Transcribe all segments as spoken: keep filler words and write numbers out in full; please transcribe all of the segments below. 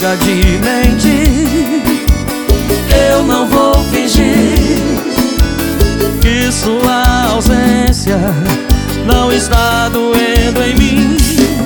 Chega de mentir, eu não vou fingir que sua ausência não está doendo em mim.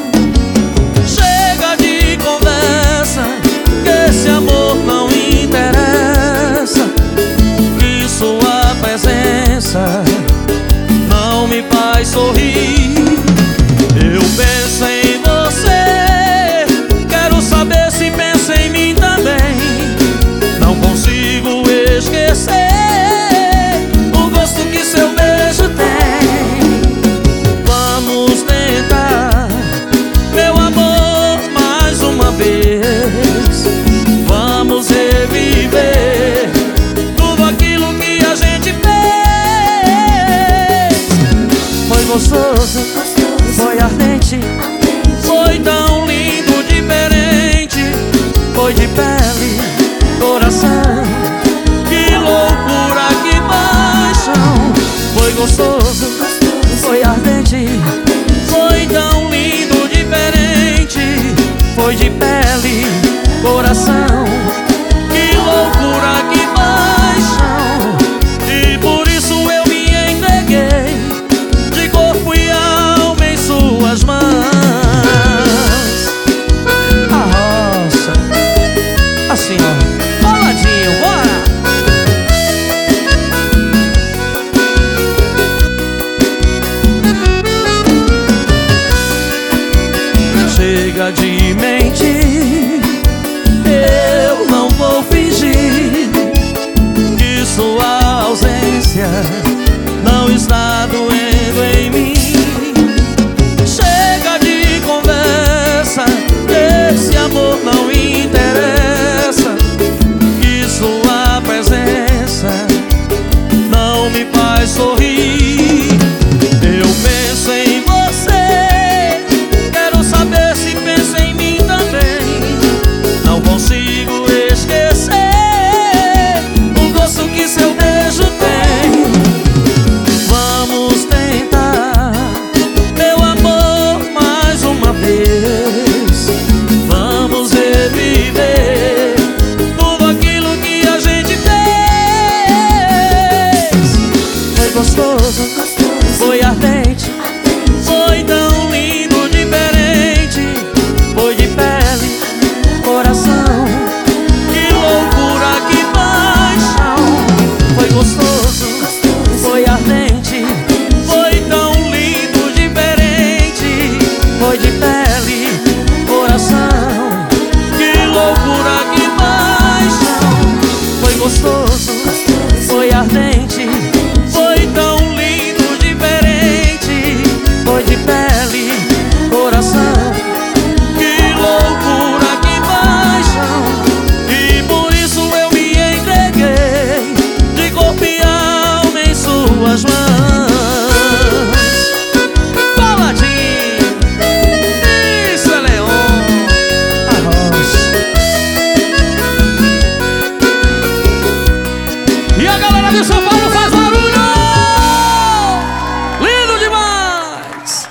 Chega de conversa, que esse amor não interessa, que sua presença não me faz sorrir. Eu penso em você, quero saber se pensa em mim também. Não consigo esquecer o gosto que seu beijo tem. Vamos tentar, meu amor, mais uma vez. Vamos reviver tudo aquilo que a gente fez. Foi gostoso, foi ardente, foi tão lindo, diferente. Foi de pele, coração, que loucura, que paixão. Foi gostoso, foi ardente, foi tão lindo, diferente. Foi de pele, coração, que loucura, que paixão. E por isso eu me entreguei de corpo e alma em suas mãos. A roça, assim ó, boladinho, bora! Chega de mentir,